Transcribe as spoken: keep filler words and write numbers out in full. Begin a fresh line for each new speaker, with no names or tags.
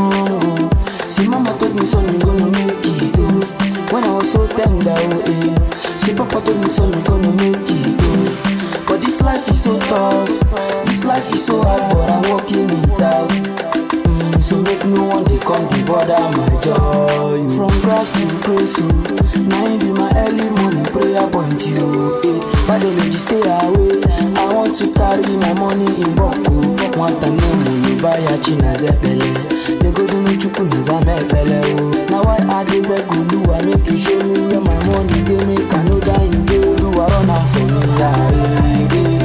strong, oh. See mama told me son you gonna make it, oh. When I was so tender, oh eh. See papa told me son you gonna make it, oh. But this life is so tough, this life is so hard, but I'm working it out. Mm, so make no one they come to bother my joy. From grass to grace, oh. Now it be my early morning prayer point, you, eh. Why don't you stay away? I want to carry my money in Boko. One time no money buy a china zepele. They go to me chuku na zamepele, oh. Now why I dey beg Olu, I make you show me where my money they make. I know that in the Olu, I run out for me, yeah, yeah, yeah.